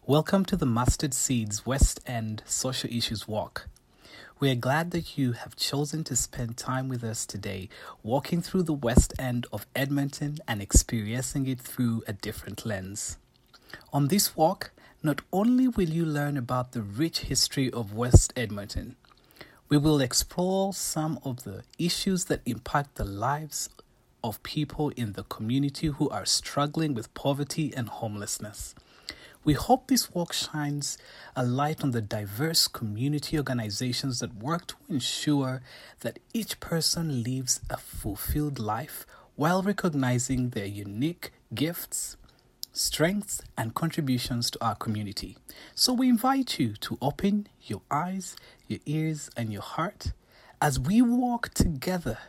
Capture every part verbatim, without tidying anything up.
Welcome to the Mustard Seeds West End Social Issues Walk. We are glad that you have chosen to spend time with us today, walking through the West End of Edmonton and experiencing it through a different lens. On this walk, not only will you learn about the rich history of West Edmonton, we will explore some of the issues that impact the lives of people in the community who are struggling with poverty and homelessness. We hope this walk shines a light on the diverse community organizations that work to ensure that each person lives a fulfilled life while recognizing their unique gifts, strengths, and contributions to our community. So we invite you to open your eyes, your ears, and your heart as we walk together.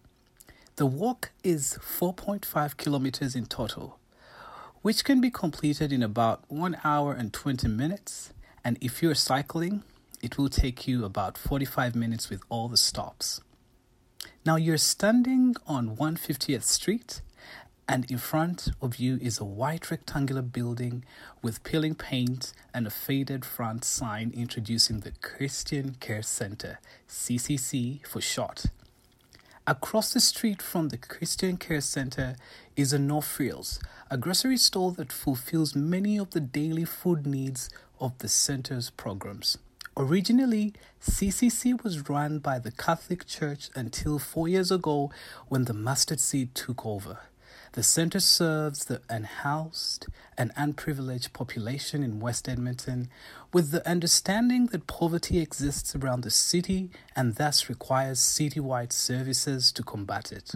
The walk is four point five kilometers in total, which can be completed in about one hour and twenty minutes. And if you're cycling, it will take you about forty-five minutes with all the stops. Now you're standing on one hundred fiftieth Street, and in front of you is a white rectangular building with peeling paint and a faded front sign introducing the Christian Care Center, C C C for short. Across the street from the Christian Care Center is a No Frills, a grocery store that fulfills many of the daily food needs of the center's programs. Originally, C C C was run by the Catholic Church until four years ago when the Mustard Seed took over. The center serves the unhoused and unprivileged population in West Edmonton with the understanding that poverty exists around the city and thus requires citywide services to combat it.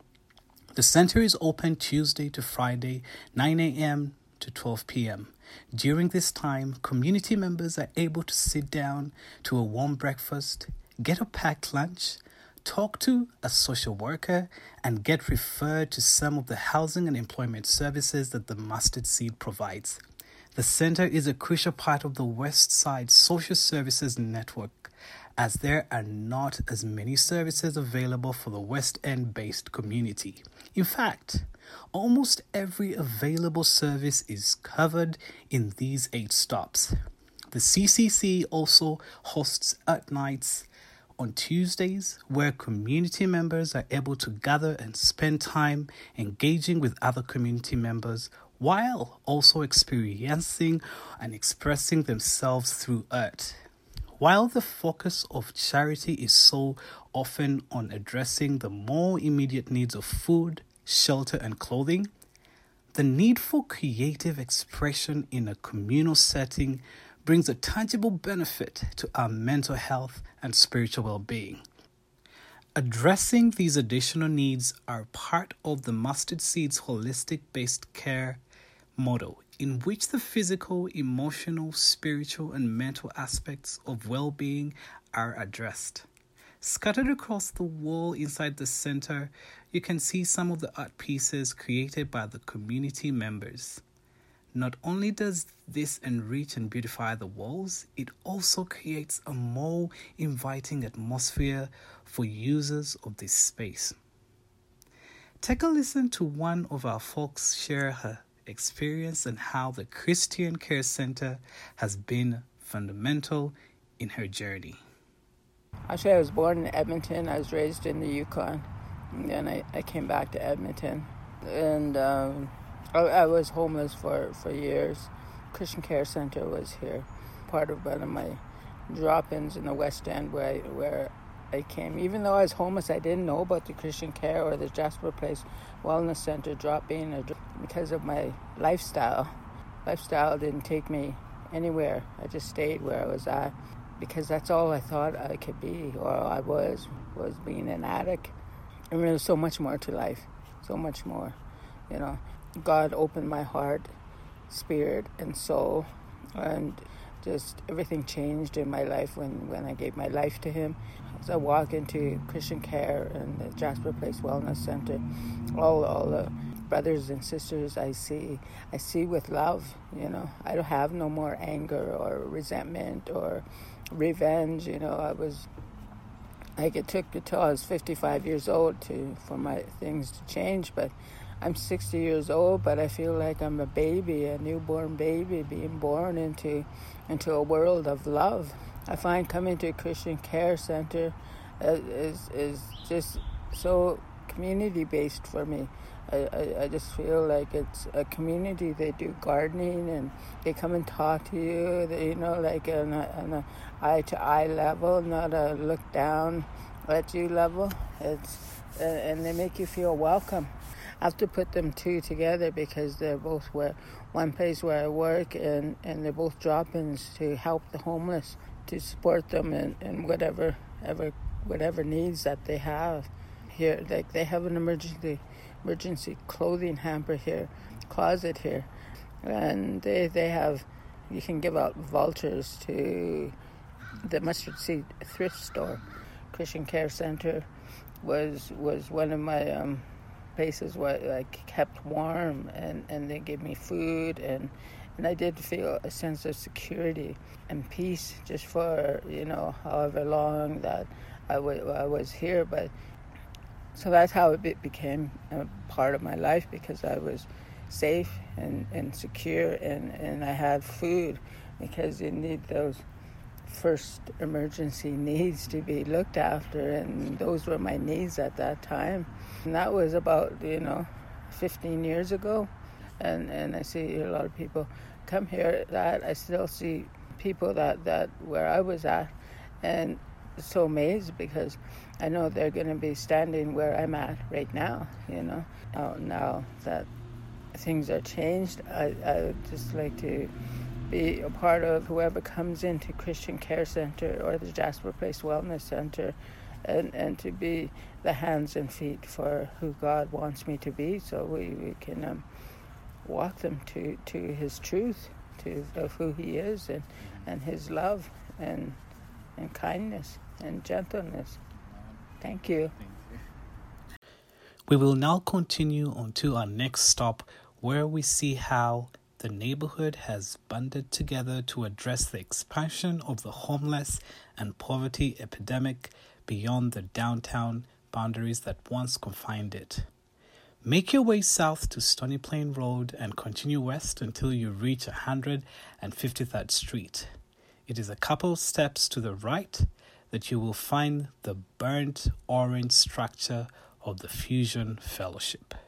The center is open Tuesday to Friday, nine a.m. to twelve p.m. During this time, community members are able to sit down to a warm breakfast, get a packed lunch, talk to a social worker, and get referred to some of the housing and employment services that the Mustard Seed provides. The center is a crucial part of the West Side Social Services Network, as there are not as many services available for the West End-based community. In fact, almost every available service is covered in these eight stops. The C C C also hosts Art Nights on Tuesdays, where community members are able to gather and spend time engaging with other community members while also experiencing and expressing themselves through art. While the focus of charity is so often on addressing the more immediate needs of food, shelter, and clothing, the need for creative expression in a communal setting brings a tangible benefit to our mental health and spiritual well-being. Addressing these additional needs are part of the Mustard Seed's holistic-based care model, in which the physical, emotional, spiritual, and mental aspects of well-being are addressed. Scattered across the wall inside the center, you can see some of the art pieces created by the community members. Not only does this enrich and beautify the walls, it also creates a more inviting atmosphere for users of this space. Take a listen to one of our folks share her experience and how the Christian Care Center has been fundamental in her journey. Actually, I was born in Edmonton. I was raised in the Yukon, and then I, I came back to Edmonton. And um, I, I was homeless for, for years. Christian Care Center was here, part of one of my drop-ins in the West End where I, where I came. Even though I was homeless, I didn't know about the Christian Care or the Jasper Place Wellness Center drop-in or because of my lifestyle. Lifestyle didn't take me anywhere. I just stayed where I was at because that's all I thought I could be, or I was, was being an addict. And there was so much more to life, so much more, you know. God opened my heart, spirit, and soul, and just everything changed in my life when, when I gave my life to Him. As I walk into Christian Care and the Jasper Place Wellness Center, all all the brothers and sisters I see, I see with love, you know. I don't have no more anger or resentment or revenge, you know. I was, like it took until I was fifty-five years old to for my things to change, but I'm sixty years old, but I feel like I'm a baby, a newborn baby being born into into a world of love. I find coming to a Christian Care Center is is just so community-based for me. I, I, I just feel like it's a community. They do gardening and they come and talk to you, they, you know, like on a, on a eye-to-eye level, not a look-down at you level. It's uh, and they make you feel welcome. I have to put them two together because they're both where one place where I work, and, and they're both drop-ins to help the homeless, to support them in, in whatever ever whatever needs that they have. Here, like they have an emergency emergency clothing hamper here, closet here, and they they have, you can give out vouchers to the Mustard Seed thrift store. Christian Care Center was was one of my um, places where I kept warm, and, and they gave me food, and and I did feel a sense of security and peace just for, you know, however long that I, w- I was here. But so that's how it be- became a part of my life, because I was safe and, and secure, and, and I had food, because you need those first emergency needs to be looked after, and those were my needs at that time. And that was about, you know, fifteen years ago. And, and I see a lot of people come here that I still see people that, that where I was at, and so amazed because I know they're going to be standing where I'm at right now, you know. Now, now that things are changed, I, I would just like to be a part of whoever comes into Christian Care Center or the Jasper Place Wellness Center, and, and to be the hands and feet for who God wants me to be, so we, we can um, walk them to, to his truth, to of who he is, and, and his love and and kindness and gentleness. Thank you. We will now continue on to our next stop, where we see how the neighborhood has banded together to address the expansion of the homeless and poverty epidemic beyond the downtown boundaries that once confined it. Make your way south to Stony Plain Road and continue west until you reach one hundred fifty-third Street. It is a couple steps to the right that you will find the burnt orange structure of the Fusion Fellowship.